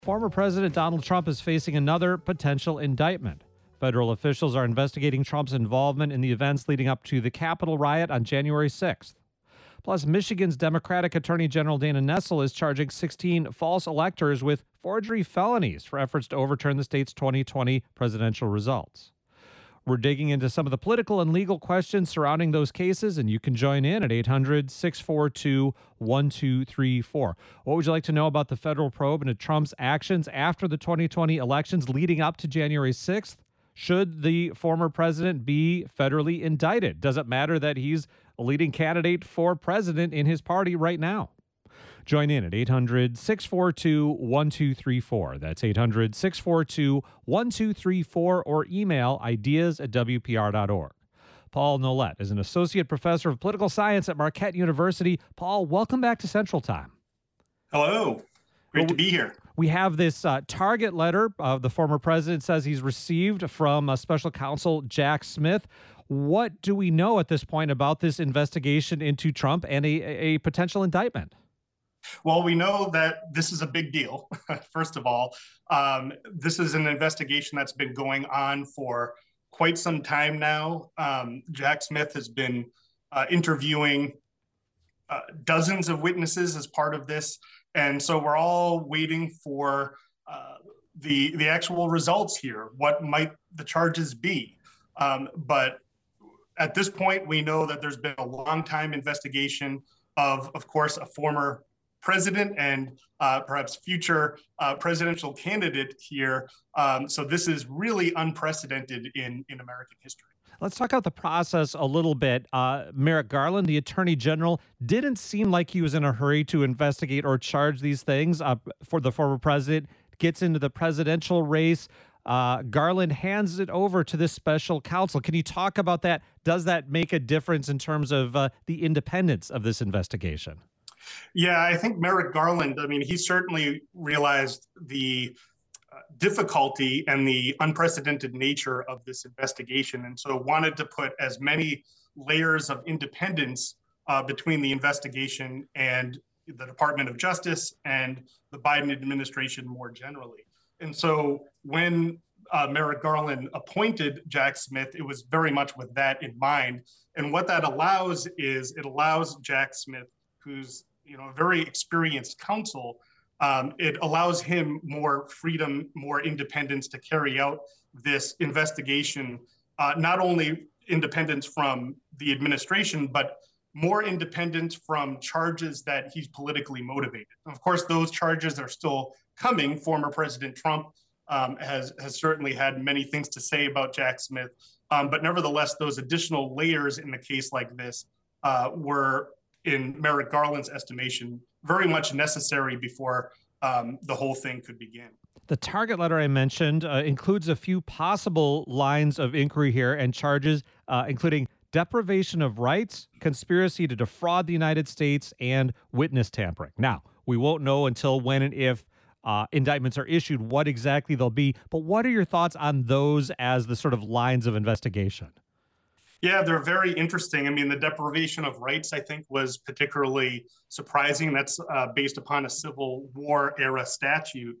Former President Donald Trump is facing another potential indictment. Federal officials are investigating Trump's involvement in the events leading up to the Capitol riot on January 6th. Plus, Michigan's Democratic Attorney General Dana Nessel is charging 16 false electors with forgery felonies for efforts to overturn the state's 2020 presidential results. We're digging into some of the political and legal questions surrounding those cases, and you can join in at 800-642-1234. What would you like to know about the federal probe into Trump's actions after the 2020 elections leading up to January 6th? Should the former president be federally indicted? Does it matter that he's a leading candidate for president in his party right now? Join in at 800-642-1234. That's 800-642-1234 or email ideas@wpr.org. Paul Nolet is an associate professor of political science at Marquette University. Paul, welcome back to Central Time. Hello. Great to be here. We have this target letter the former president says he's received from special counsel Jack Smith. What do we know at this point about this investigation into Trump and a potential indictment? Well, we know that this is a big deal. First of all, this is an investigation that's been going on for quite some time now. Jack Smith has been interviewing dozens of witnesses as part of this. And so we're all waiting for the actual results here. What might the charges be? But at this point, we know that there's been a long time investigation of course, a former president and perhaps future presidential candidate here. So this is really unprecedented in American history. Let's talk about the process a little bit. Merrick Garland, the attorney general, didn't seem like he was in a hurry to investigate or charge these things for the former president. Gets into the presidential race. Garland hands it over to this special counsel. Can you talk about that? Does that make a difference in terms of the independence of this investigation? Yeah, I think Merrick Garland, he certainly realized the difficulty and the unprecedented nature of this investigation, and so wanted to put as many layers of independence between the investigation and the Department of Justice and the Biden administration more generally. And so when Merrick Garland appointed Jack Smith, it was very much with that in mind. And what that allows is it allows Jack Smith, who's a very experienced counsel, it allows him more freedom, more independence to carry out this investigation, not only independence from the administration, but more independence from charges that he's politically motivated. Of course, those charges are still coming. Former President Trump has certainly had many things to say about Jack Smith, but nevertheless, those additional layers in a case like this were, in Merrick Garland's estimation, very much necessary before the whole thing could begin. The target letter I mentioned includes a few possible lines of inquiry here and charges, including deprivation of rights, conspiracy to defraud the United States, and witness tampering. Now, we won't know until when and if indictments are issued what exactly they'll be, but what are your thoughts on those as the sort of lines of investigation? Yeah, they're very interesting. The deprivation of rights, I think, was particularly surprising. That's based upon a Civil War era statute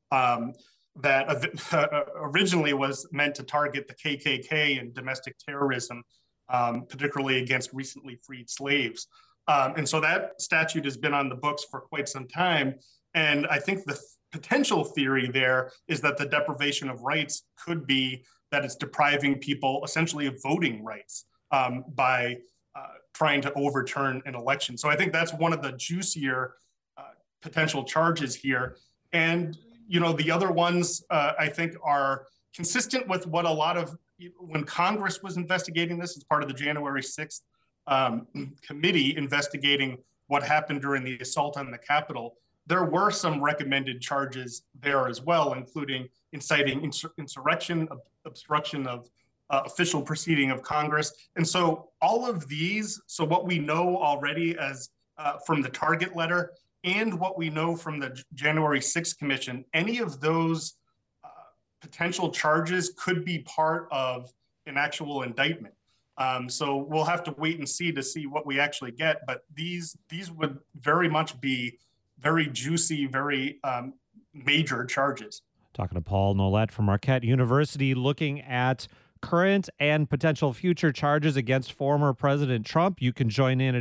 that originally was meant to target the KKK and domestic terrorism, particularly against recently freed slaves. And so that statute has been on the books for quite some time. And I think the potential theory there is that the deprivation of rights could be that it's depriving people essentially of voting rights by trying to overturn an election. So I think that's one of the juicier potential charges here. And, the other ones I think are consistent with what a lot of, when Congress was investigating this as part of the January 6th committee investigating what happened during the assault on the Capitol, there were some recommended charges there as well, including inciting insurrection, obstruction of official proceeding of Congress. And so all of these, so what we know already as from the target letter and what we know from the January 6th commission, any of those potential charges could be part of an actual indictment. So we'll have to wait and see to see what we actually get. But these would very much be very juicy, very major charges. Talking to Paul Nolet from Marquette University, looking at current and potential future charges against former President Trump. You can join in at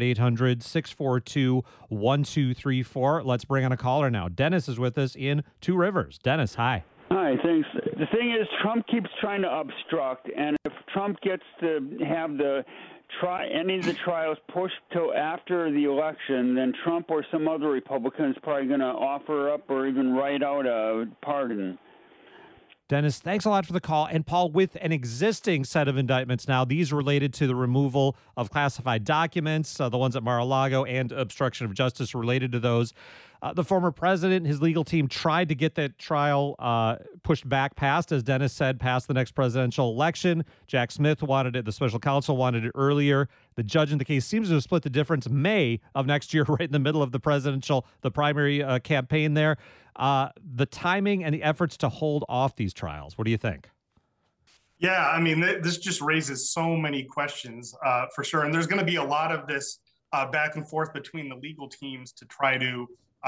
800-642-1234. Let's bring on a caller now. Dennis is with us in Two Rivers. Dennis, hi. Hi, thanks. The thing is, Trump keeps trying to obstruct, and if Trump gets to have any of the trials pushed till after the election, then Trump or some other Republican is probably going to offer up or even write out a pardon. Dennis, thanks a lot for the call. And Paul, with an existing set of indictments now, these related to the removal of classified documents, the ones at Mar-a-Lago, and obstruction of justice related to those. The former president and his legal team tried to get that trial pushed back past, as Dennis said, past the next presidential election. Jack Smith wanted it. The special counsel wanted it earlier. The judge in the case seems to have split the difference May of next year, right in the middle of the primary campaign there. The timing and the efforts to hold off these trials. What do you think? Yeah, I mean, this just raises so many questions for sure. And there's going to be a lot of this back and forth between the legal teams to try to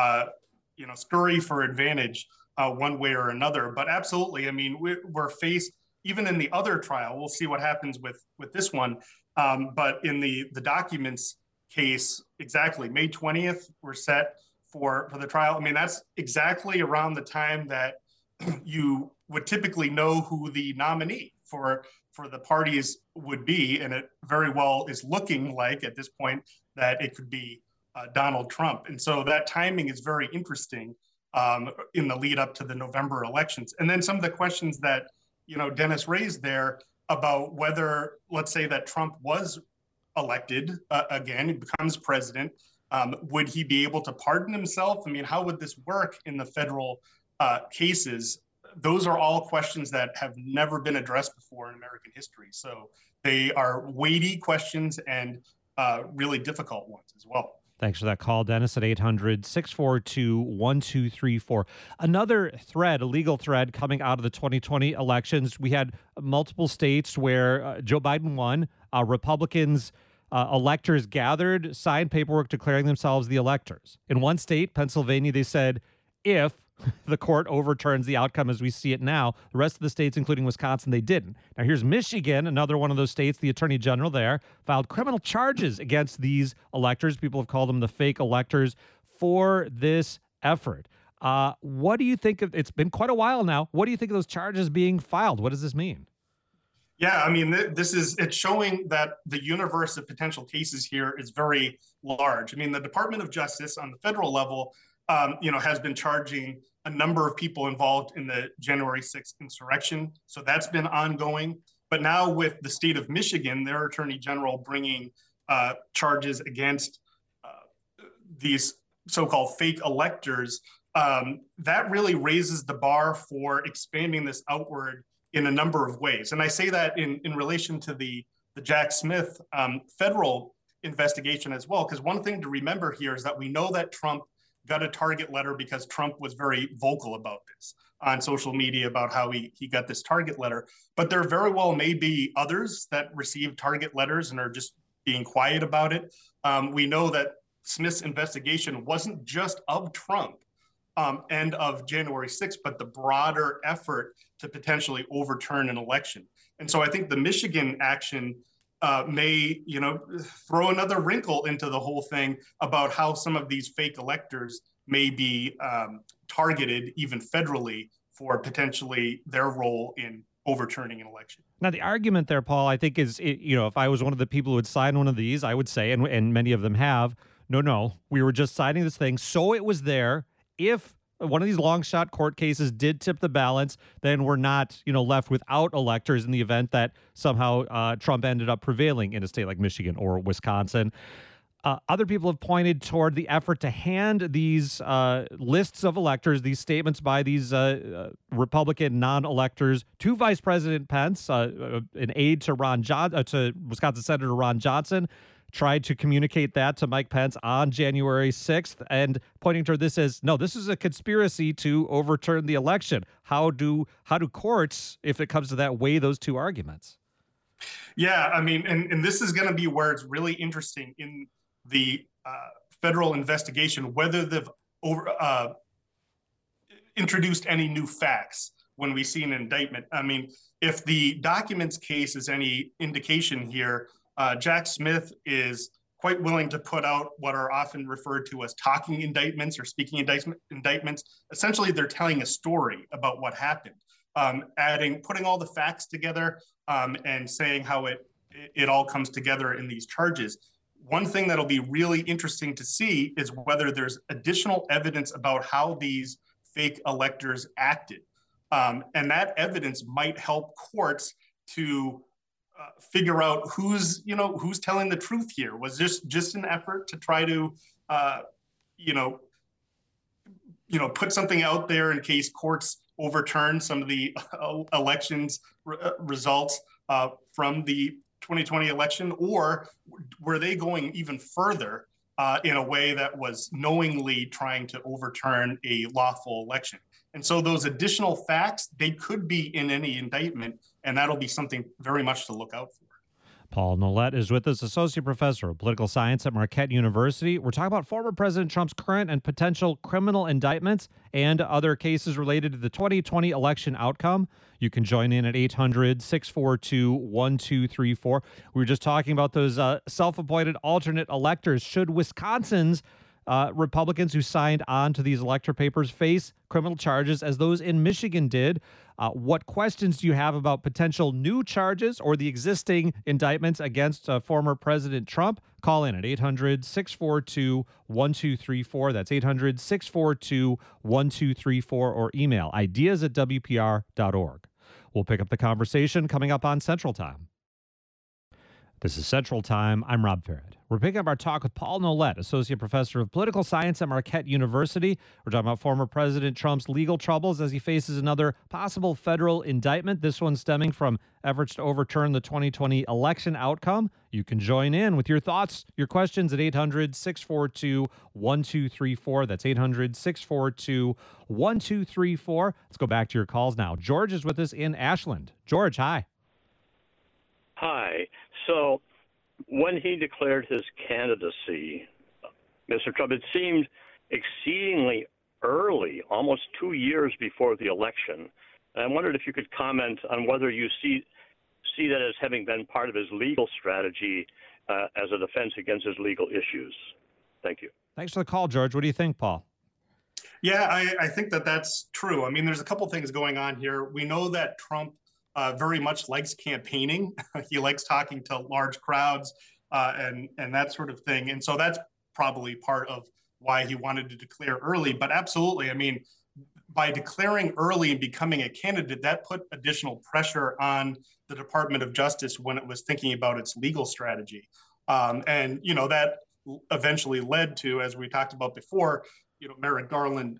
scurry for advantage one way or another. But absolutely, I mean, we're faced, even in the other trial, we'll see what happens with this one. But in the documents case, exactly, May 20th, we're set for the trial. I mean, that's exactly around the time that you would typically know who the nominee for the parties would be. And it very well is looking like at this point that it could be Donald Trump. And so that timing is very interesting in the lead up to the November elections. And then some of the questions that, Dennis raised there about whether, let's say that Trump was elected again, he becomes president, would he be able to pardon himself? I mean, how would this work in the federal cases? Those are all questions that have never been addressed before in American history. So they are weighty questions and really difficult ones as well. Thanks for that call, Dennis, at 800-642-1234. Another thread, a legal thread coming out of the 2020 elections. We had multiple states where Joe Biden won. Republicans, electors gathered, signed paperwork declaring themselves the electors. In one state, Pennsylvania, they said, if the court overturns the outcome as we see it now. The rest of the states, including Wisconsin, they didn't. Now, here's Michigan, another one of those states. The attorney general there filed criminal charges against these electors. People have called them the fake electors for this effort. What do you think of? It's been quite a while now. What do you think of those charges being filed? What does this mean? Yeah, I mean, it's showing that the universe of potential cases here is very large. I mean, the Department of Justice on the federal level has been charging a number of people involved in the January 6th insurrection. So that's been ongoing. But now with the state of Michigan, their attorney general bringing charges against these so-called fake electors, that really raises the bar for expanding this outward in a number of ways. And I say that in relation to the Jack Smith federal investigation as well, because one thing to remember here is that we know that Trump got a target letter because Trump was very vocal about this on social media about how he got this target letter. But there very well may be others that received target letters and are just being quiet about it. We know that Smith's investigation wasn't just of Trump and of January 6th, but the broader effort to potentially overturn an election. And so I think the Michigan action may, throw another wrinkle into the whole thing about how some of these fake electors may be targeted even federally for potentially their role in overturning an election. Now, the argument there, Paul, I think is, if I was one of the people who would sign one of these, I would say, and many of them have, no, we were just signing this thing so it was there. If one of these long shot court cases did tip the balance, then we're not, left without electors in the event that somehow Trump ended up prevailing in a state like Michigan or Wisconsin. Other people have pointed toward the effort to hand these lists of electors, these statements by these Republican non-electors to Vice President Pence, an aide to to Wisconsin Senator Ron Johnson, tried to communicate that to Mike Pence on January 6th and pointing toward this as, no, this is a conspiracy to overturn the election. How do courts, if it comes to that, weigh those two arguments? Yeah, I mean, and this is going to be where it's really interesting in the federal investigation, whether they've introduced any new facts when we see an indictment. I mean, if the documents case is any indication here, Jack Smith is quite willing to put out what are often referred to as talking indictments or speaking indictments. Essentially, they're telling a story about what happened, putting all the facts together, and saying how it all comes together in these charges. One thing that'll be really interesting to see is whether there's additional evidence about how these fake electors acted. And that evidence might help courts to figure out who's telling the truth here. Was this just an effort to try to, put something out there in case courts overturn some of the elections results from the 2020 election, or were they going even further in a way that was knowingly trying to overturn a lawful election? And so those additional facts, they could be in any indictment, and that'll be something very much to look out for. Paul Nolet is with us, Associate Professor of Political Science at Marquette University. We're talking about former President Trump's current and potential criminal indictments and other cases related to the 2020 election outcome. You can join in at 800-642-1234. We were just talking about those self-appointed alternate electors. Should Wisconsin's Republicans who signed on to these elector papers face criminal charges as those in Michigan did? What questions do you have about potential new charges or the existing indictments against former President Trump? Call in at 800-642-1234. That's 800-642-1234, or email ideas@wpr.org. We'll pick up the conversation coming up on Central Time. This is Central Time. I'm Rob Farrett. We're picking up our talk with Paul Nolet, Associate Professor of Political Science at Marquette University. We're talking about former President Trump's legal troubles as he faces another possible federal indictment, this one stemming from efforts to overturn the 2020 election outcome. You can join in with your thoughts, your questions at 800-642-1234. That's 800-642-1234. Let's go back to your calls now. George is with us in Ashland. George, hi. Hi. So when he declared his candidacy, Mr. Trump, it seemed exceedingly early, almost 2 years before the election. And I wondered if you could comment on whether you see that as having been part of his legal strategy as a defense against his legal issues. Thank you. Thanks for the call, George. What do you think, Paul? Yeah, I think that's true. I mean, there's a couple things going on here. We know that Trump very much likes campaigning. He likes talking to large crowds and that sort of thing. And so that's probably part of why he wanted to declare early. But absolutely, I mean, by declaring early and becoming a candidate, that put additional pressure on the Department of Justice when it was thinking about its legal strategy. And, that eventually led to, as we talked about before, Merrick Garland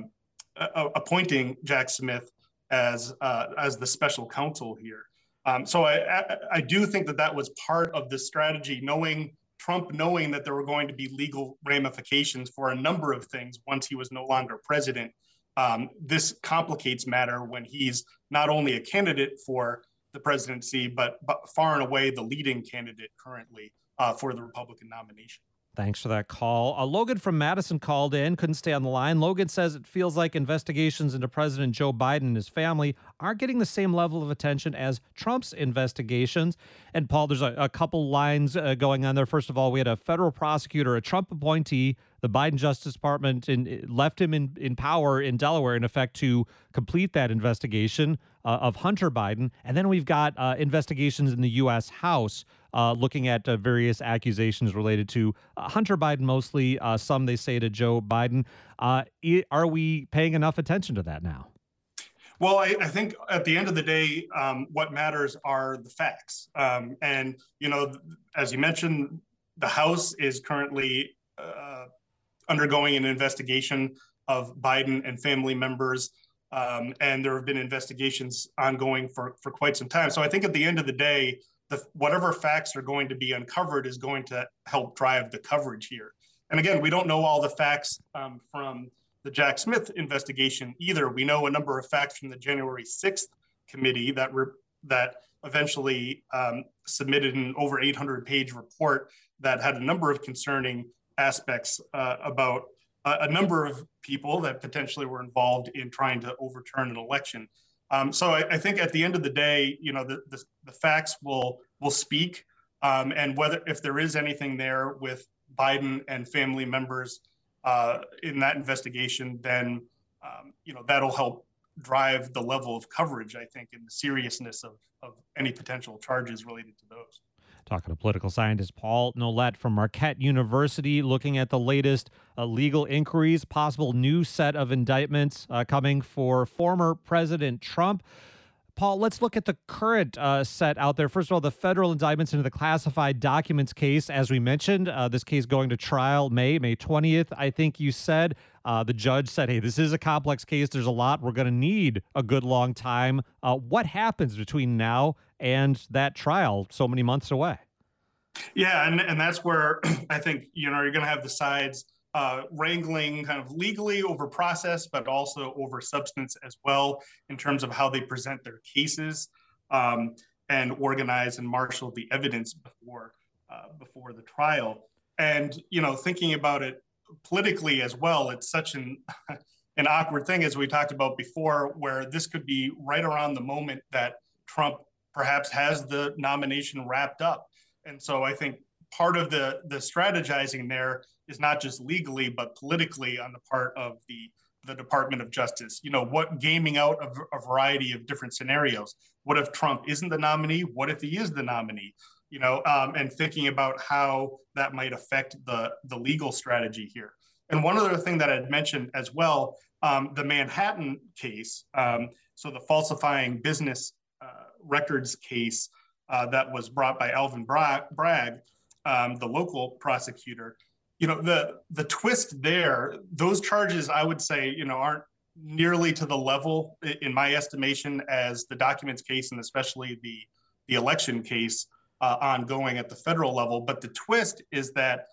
appointing Jack Smith as the special counsel here. So I do think that was part of the strategy, Trump knowing that there were going to be legal ramifications for a number of things once he was no longer president. This complicates matter when he's not only a candidate for the presidency, but far and away the leading candidate currently for the Republican nomination. Thanks for that call. Logan from Madison called in, couldn't stay on the line. Logan says it feels like investigations into President Joe Biden and his family aren't getting the same level of attention as Trump's investigations. And Paul, there's a couple lines going on there. First of all, we had a federal prosecutor, a Trump appointee. The Biden Justice Department left him in power in Delaware, in effect, to complete that investigation of Hunter Biden. And then we've got investigations in the U.S. House looking at various accusations related to Hunter Biden, mostly some they say to Joe Biden. Are we paying enough attention to that now? Well, I think at the end of the day, what matters are the facts. And, as you mentioned, the House is currently undergoing an investigation of Biden and family members. And there have been investigations ongoing for quite some time. So I think at the end of the day, whatever facts are going to be uncovered is going to help drive the coverage here. And again, we don't know all the facts from the Jack Smith investigation either. We know a number of facts from the January 6th committee that eventually submitted an over 800-page report that had a number of concerning aspects about a number of people that potentially were involved in trying to overturn an election. So I think at the end of the day, the facts will speak, and if there is anything there with Biden and family members in that investigation, then that'll help drive the level of coverage, I think, and the seriousness of any potential charges related to those. Talking to political scientist Paul Nolet from Marquette University, looking at the latest legal inquiries, possible new set of indictments coming for former President Trump. Paul, let's look at the current set out there. First of all, the federal indictments into the classified documents case. As we mentioned, this case going to trial May 20th. I think you said the judge said, hey, this is a complex case. There's a lot. We're going to need a good long time. What happens between now and that trial so many months away? Yeah, and that's where I think, you're going to have the sides wrangling kind of legally over process, but also over substance as well in terms of how they present their cases and organize and marshal the evidence before the trial. And thinking about it politically as well, it's such an awkward thing, as we talked about before, where this could be right around the moment that Trump perhaps has the nomination wrapped up. And so I think part of the strategizing there is not just legally, but politically on the part of the Department of Justice. What gaming out of a variety of different scenarios. What if Trump isn't the nominee? What if he is the nominee? And thinking about how that might affect the legal strategy here. And one other thing that I'd mentioned as well, the Manhattan case, so the falsifying business records case that was brought by Alvin Bragg, the local prosecutor. The twist there, those charges, I would say, aren't nearly to the level, in my estimation, as the documents case and especially the election case ongoing at the federal level. But the twist is that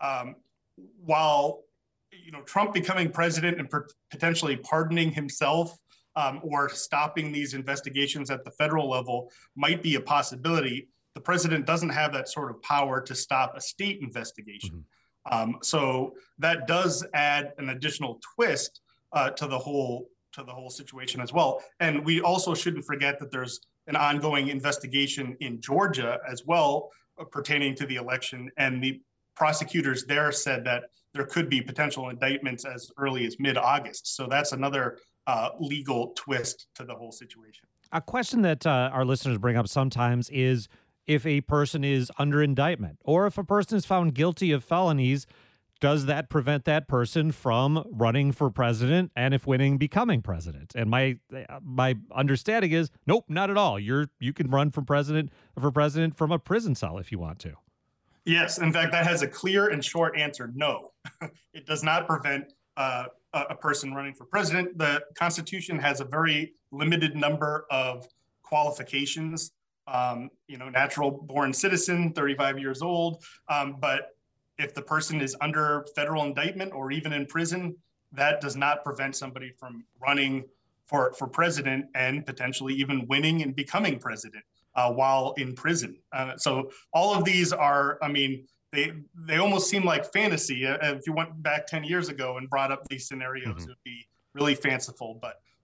while Trump becoming president and potentially pardoning himself or stopping these investigations at the federal level might be a possibility, the president doesn't have that sort of power to stop a state investigation. Mm-hmm. So that does add an additional twist to the whole situation as well. And we also shouldn't forget that there's an ongoing investigation in Georgia as well pertaining to the election. And the prosecutors there said that there could be potential indictments as early as mid-August. So that's another legal twist to the whole situation. A question that our listeners bring up sometimes is, if a person is under indictment or if a person is found guilty of felonies, does that prevent that person from running for president, and if winning, becoming president? And my understanding is, nope, not at all. You can run for president from a prison cell if you want to. Yes, in fact, that has a clear and short answer: no. It does not prevent a person running for president. The Constitution has a very limited number of qualifications. Natural born citizen, 35 years old. But if the person is under federal indictment or even in prison, that does not prevent somebody from running for president and potentially even winning and becoming president while in prison. So all of these are, they almost seem like fantasy. If you went back 10 years ago and brought up these scenarios, mm-hmm. It would be really fanciful.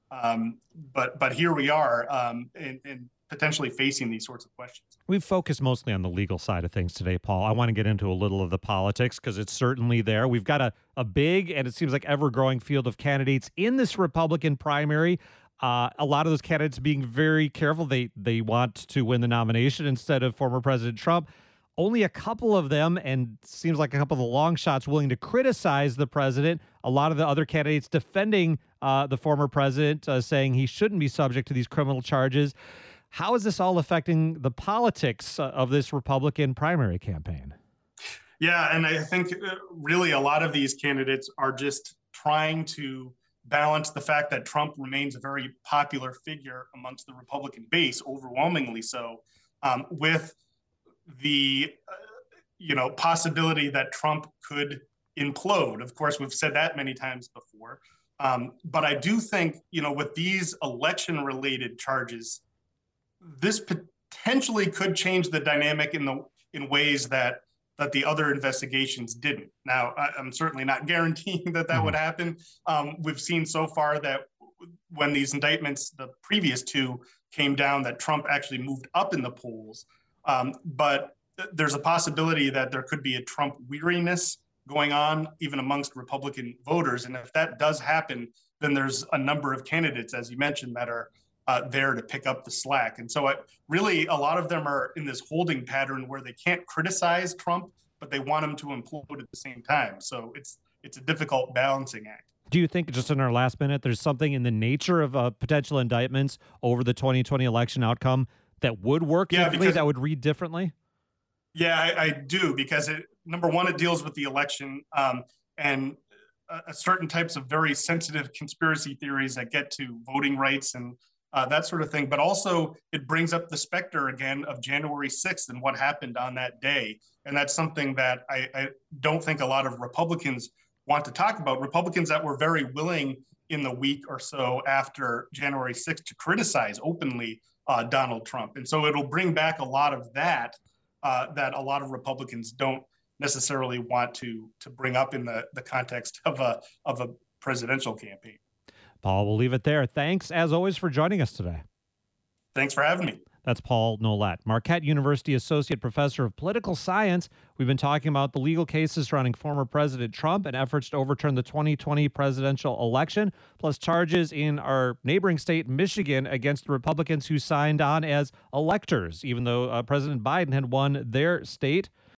But here we are, and potentially facing these sorts of questions. We've focused mostly on the legal side of things today, Paul. I want to get into a little of the politics because it's certainly there. We've got a big, and it seems like ever-growing field of candidates in this Republican primary. A lot of those candidates being very careful. They want to win the nomination instead of former President Trump. Only a couple of them, and seems like a couple of the long shots, willing to criticize the president. A lot of the other candidates defending the former president, saying he shouldn't be subject to these criminal charges. How is this all affecting the politics of this Republican primary campaign? Yeah, and I think really a lot of these candidates are just trying to balance the fact that Trump remains a very popular figure amongst the Republican base, overwhelmingly so, with the possibility that Trump could implode. Of course, we've said that many times before. But I do think, with these election-related charges, this potentially could change the dynamic in ways that that the other investigations didn't. Now, I'm certainly not guaranteeing that that would happen. We've seen so far that when these indictments, the previous two, came down, that Trump actually moved up in the polls. But there's a possibility that there could be a Trump weariness going on even amongst Republican voters. And if that does happen, then there's a number of candidates, as you mentioned, that are there to pick up the slack. And so really, a lot of them are in this holding pattern where they can't criticize Trump, but they want him to implode at the same time. So it's a difficult balancing act. Do you think, just in our last minute, there's something in the nature of potential indictments over the 2020 election outcome that would work differently, that would read differently? Yeah, I do, because number one, it deals with the election and certain types of very sensitive conspiracy theories that get to voting rights and that sort of thing. But also, it brings up the specter again of January 6th and what happened on that day. And that's something that I don't think a lot of Republicans want to talk about. Republicans that were very willing in the week or so after January 6th to criticize openly Donald Trump. And so it'll bring back a lot of that that a lot of Republicans don't necessarily want to bring up in the context of a presidential campaign. Paul, we'll leave it there. Thanks, as always, for joining us today. Thanks for having me. That's Paul Nolet, Marquette University Associate Professor of Political Science. We've been talking about the legal cases surrounding former President Trump and efforts to overturn the 2020 presidential election, plus charges in our neighboring state, Michigan, against the Republicans who signed on as electors, even though President Biden had won their state.